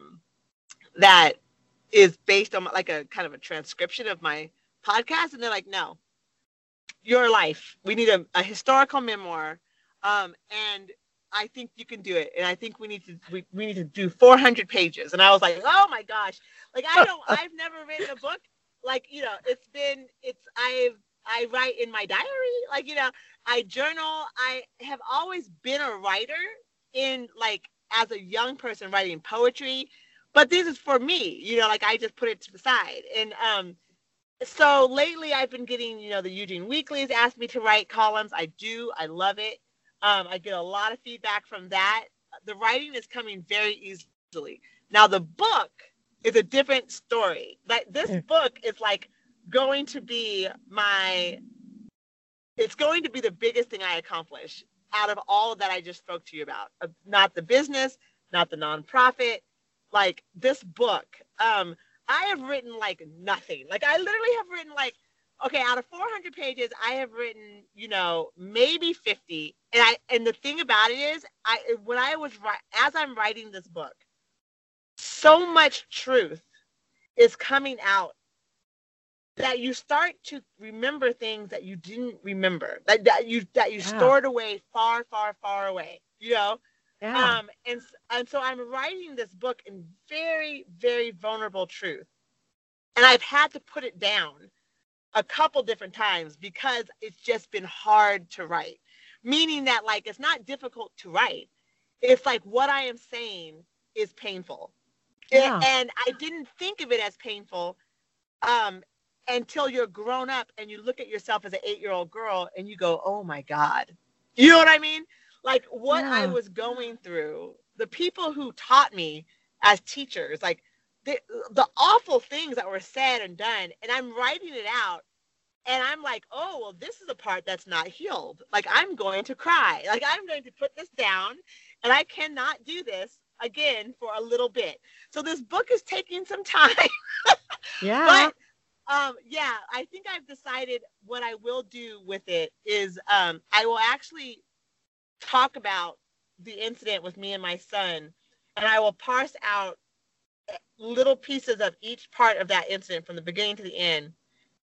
based on like a kind of a transcription of my podcast? And they're like, no, your life. We need a historical memoir. And I think you can do it. And I think we need to do 400 pages. And I was like, oh my gosh. Like, I've never written a book. Like, you know, I write in my diary. Like, you know, I journal. I have always been a writer as a young person, writing poetry. But this is for me, you know, like, I just put it to the side. And so lately I've been getting, you know, the Eugene Weeklies asked me to write columns. I do. I love it. I get a lot of feedback from that. The writing is coming very easily. Now, the book is a different story. Like, this book is like going to be it's going to be the biggest thing I accomplish out of all that I just spoke to you about. Not the business, not the nonprofit. Like, this book, I have written like nothing. Like, I literally have written like, okay, out of 400 pages, I have written, you know, maybe 50. And the thing about it is, as I'm writing this book, so much truth is coming out that you start to remember things that you didn't remember, that you stored away far, far, far away, you know? Yeah. And so I'm writing this book in very, very vulnerable truth. And I've had to put it down a couple different times because it's just been hard to write. Meaning that, like, it's not difficult to write. It's like what I am saying is painful. Yeah. And I didn't think of it as painful until you're grown up and you look at yourself as an 8-year-old girl and you go, oh my God. You know what I mean? Like, what I was going through, the people who taught me as teachers, like, the awful things that were said and done, and I'm writing it out, and I'm like, oh, well, this is a part that's not healed. Like, I'm going to cry. Like, I'm going to put this down, and I cannot do this again for a little bit. So this book is taking some time. Yeah. But, I think I've decided what I will do with it is I will actually talk about the incident with me and my son, and I will parse out little pieces of each part of that incident from the beginning to the end,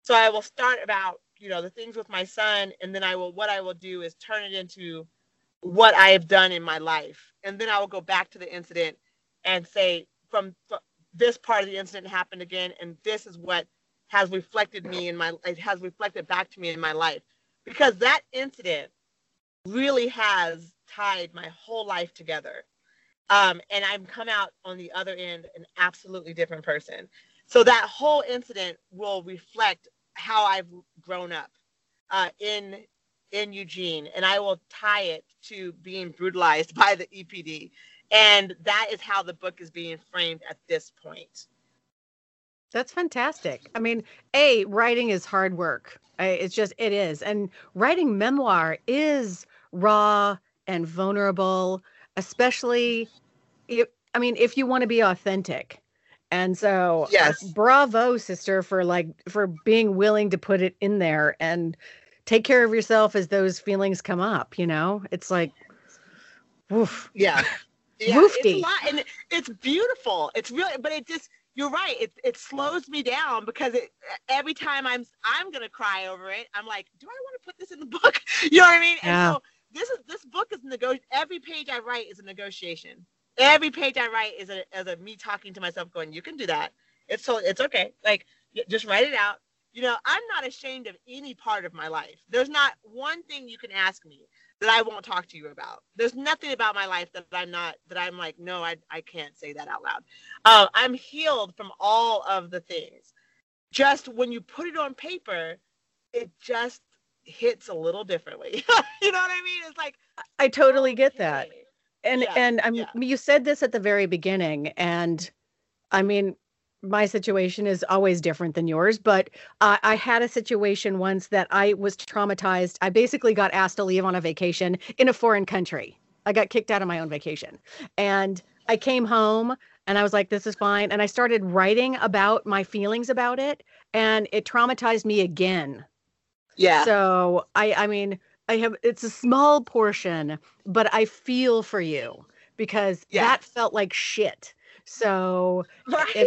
So I will start about, the things with my son, and then what I will do is turn it into what I have done in my life. And then I will go back to the incident and say, from this part of the incident happened again, and this is what has reflected back to me in my life. Because that incident really has tied my whole life together. And I've come out on the other end an absolutely different person. So that whole incident will reflect how I've grown up in Eugene, and I will tie it to being brutalized by the EPD. And that is how the book is being framed at this point. That's fantastic. I mean, writing is hard work. It is. And writing memoir is raw and vulnerable, especially if you want to be authentic. And so, yes, bravo, sister, for being willing to put it in there and take care of yourself as those feelings come up. It's like, woof. Yeah. Woofty. It's a lot, and it's beautiful. It's really, but you're right. It slows me down because every time I'm gonna cry over it. I'm like, do I want to put this in the book? You know what I mean? Yeah. And so this book is every page I write is a negotiation. Every page I write is a me talking to myself, going, "You can do that. It's okay. Like, just write it out." I'm not ashamed of any part of my life. There's not one thing you can ask me that I won't talk to you about. There's nothing about my life that I'm like, no, I can't say that out loud. I'm healed from all of the things. Just when you put it on paper, it just hits a little differently. You know what I mean? It's like, I totally get that. And yeah. You said this at the very beginning, and I mean, my situation is always different than yours, but I had a situation once that I was traumatized. I basically got asked to leave on a vacation in a foreign country. I got kicked out of my own vacation, and I came home and I was like, this is fine. And I started writing about my feelings about it, and it traumatized me again. Yeah. So I mean, it's a small portion, but I feel for you because that felt like shit. So, right.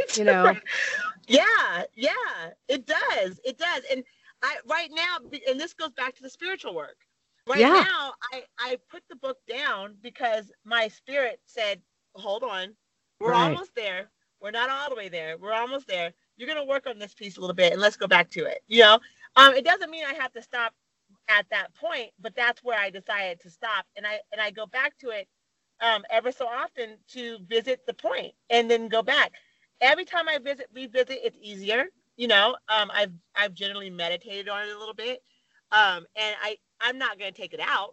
Yeah, it does. And right now, and this goes back to the spiritual work. Now, I put the book down because my spirit said, hold on, we're almost there. We're not all the way there. We're almost there. You're going to work on this piece a little bit, and let's go back to it. It doesn't mean I have to stop at that point, but that's where I decided to stop. And I go back to it ever so often to visit the point and then go back. Every time I revisit, it's easier. I've generally meditated on it a little bit. And I'm not going to take it out,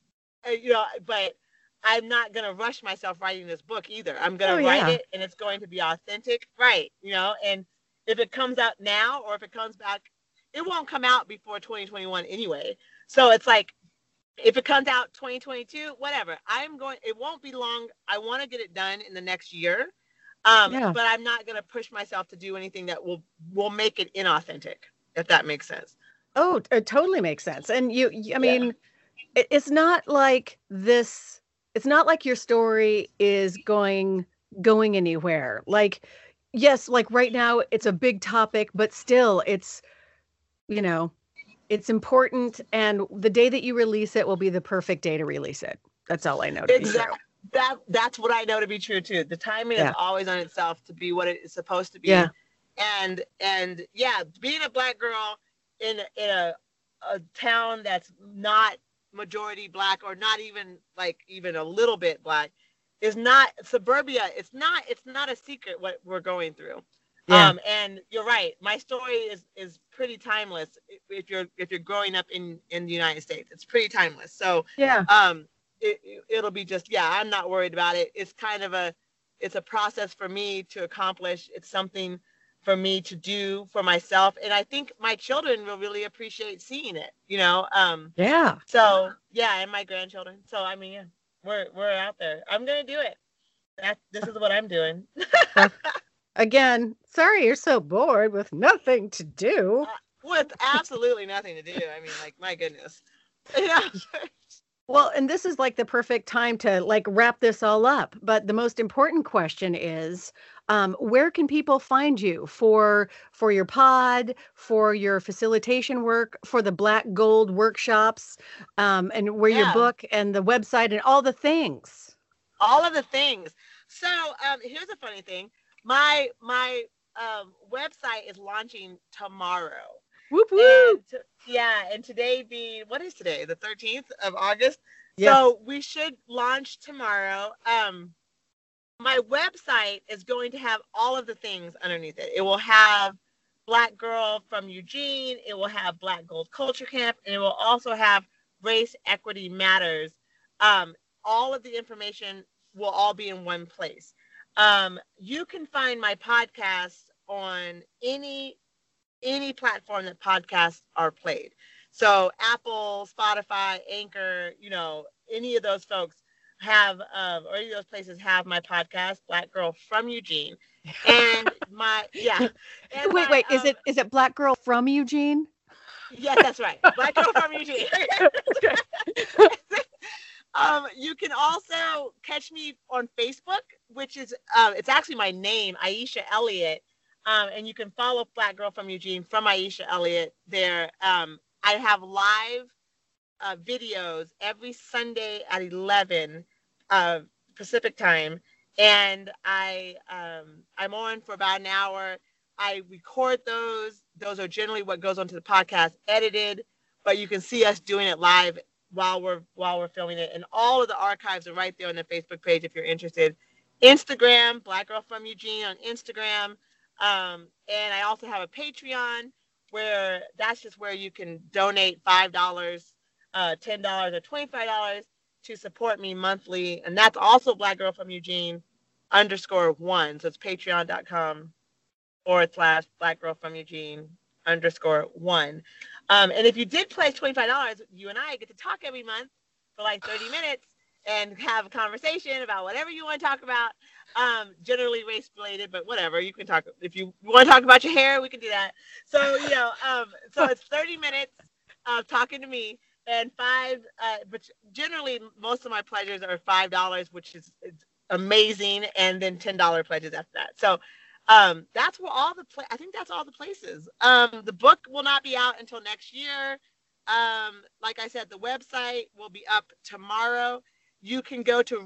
but I'm not going to rush myself writing this book either. I'm going to write it, and it's going to be authentic. Right. And if it comes out now, or if it comes back, it won't come out before 2021 anyway. So it's like, if it comes out 2022, whatever, it won't be long. I want to get it done in the next year. But I'm not going to push myself to do anything that will make it inauthentic, if that makes sense. Oh, it totally makes sense. And I mean, it's not like this. It's not like your story is going anywhere. Like, yes, like right now it's a big topic, but still it's, it's important. And the day that you release it will be the perfect day to release it. That's all I know to be true. That's what I know to be true too. The timing is always on itself to be what it is supposed to be. Yeah. And being a Black girl in a town that's not majority Black, or not even a little bit Black, is not suburbia. It's not a secret what we're going through. Yeah. And you're right. My story is pretty timeless. If you're growing up in the United States, it's pretty timeless. So it'll be just, I'm not worried about it. It's kind of it's a process for me to accomplish. It's something for me to do for myself. And I think my children will really appreciate seeing it, So and my grandchildren. So, I mean, we're out there. I'm going to do it. This is what I'm doing. Again, sorry you're so bored with nothing to do. With absolutely nothing to do. I mean, like, my goodness. Well, and this is like the perfect time to like wrap this all up. But the most important question is, where can people find you for your pod, for your facilitation work, for the Black Gold workshops, and where your Yeah, book and the website and all the things? all of the things. So here's a funny thing. My website is launching tomorrow. Whoop And whoop. and today being, what is today? The 13th of August. Yes. So we should launch tomorrow. My website is going to have all of the things underneath it. It will have Black Girl from Eugene. It will have Black Gold Culture Camp, and it will also have Race Equity Matters. All of the information will all be in one place. You can find my podcast on any platform that podcasts are played. So Apple, Spotify, Anchor, any of those folks have, or any of those places have my podcast, Black Girl from Eugene. And and Wait. Is it Black Girl from Eugene? Yes, that's right. Black Girl from Eugene. You can also catch me on Facebook, which is, it's actually my name, Aisha Elliott. And you can follow Black Girl from Eugene from Aisha Elliott there. I have live videos every Sunday at 11 Pacific time. And I'm on for about an hour. I record those. Those are generally what goes onto the podcast edited, but you can see us doing it live while we're filming it. And all of the archives are right there on the Facebook page if you're interested. Instagram, Black Girl from Eugene on Instagram. And I also have a Patreon where that's just where you can donate $5, $10, or $25 to support me monthly. And that's also Black Girl from Eugene _1. So it's patreon.com/Black Girl from Eugene _1. And if you did pledge $25, you and I get to talk every month for like 30 minutes and have a conversation about whatever you want to talk about. Generally race related, but whatever. You can talk. If you want to talk about your hair, we can do that. So, so it's 30 minutes of talking to me, and but generally most of my pledges are $5, which is amazing. And then $10 pledges after that. So, that's where I think that's all the places. The book will not be out until next year. Like I said, the website will be up tomorrow. You can go to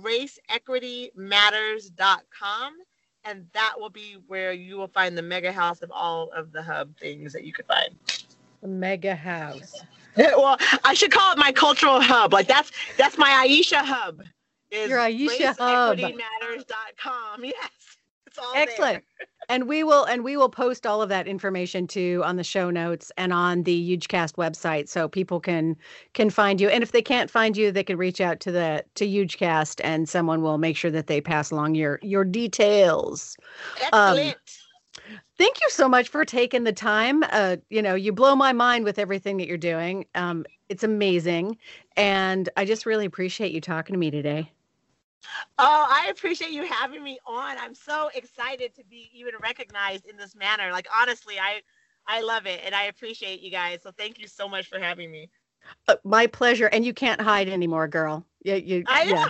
raceequitymatters.com, and that will be where you will find the mega house of all of the hub things that you could find. The mega house. Well, I should call it my cultural hub. Like that's my Aisha hub. Your Aisha hub. Raceequitymatters.com. Yes. It's all Excellent. there. And we will post all of that information too on the show notes and on the HugeCast website, so people can find you. And if they can't find you, they can reach out to HugeCast, and someone will make sure that they pass along your details. Excellent. Thank you so much for taking the time. You blow my mind with everything that you're doing. It's amazing, and I just really appreciate you talking to me today. Oh, I appreciate you having me on. I'm so excited to be even recognized in this manner. Like, honestly, I love it, and I appreciate you guys. So thank you so much for having me. My pleasure. And you can't hide anymore, girl. Yeah.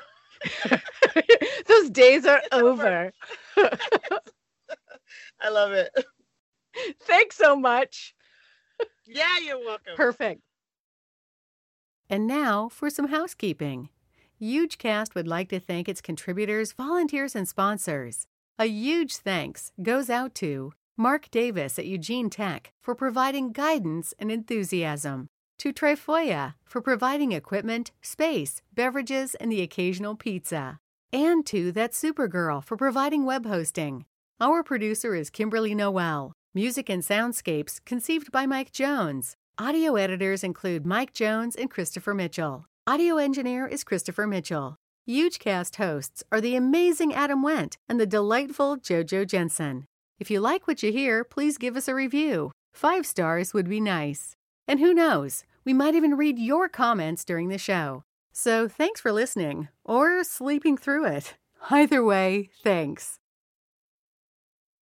Those days are over. I love it. Thanks so much. Yeah, you're welcome. Perfect. And now for some housekeeping. HugeCast would like to thank its contributors, volunteers, and sponsors. A huge thanks goes out to Mark Davis at Eugene Tech for providing guidance and enthusiasm, to Trefoya for providing equipment, space, beverages, and the occasional pizza, and to That Supergirl for providing web hosting. Our producer is Kimberly Noel. Music and soundscapes conceived by Mike Jones. Audio editors include Mike Jones and Christopher Mitchell. Audio engineer is Christopher Mitchell. HugeCast hosts are the amazing Adam Wendt and the delightful JoJo Jensen. If you like what you hear, please give us a review. 5 stars would be nice. And who knows, we might even read your comments during the show. So thanks for listening, or sleeping through it. Either way, thanks.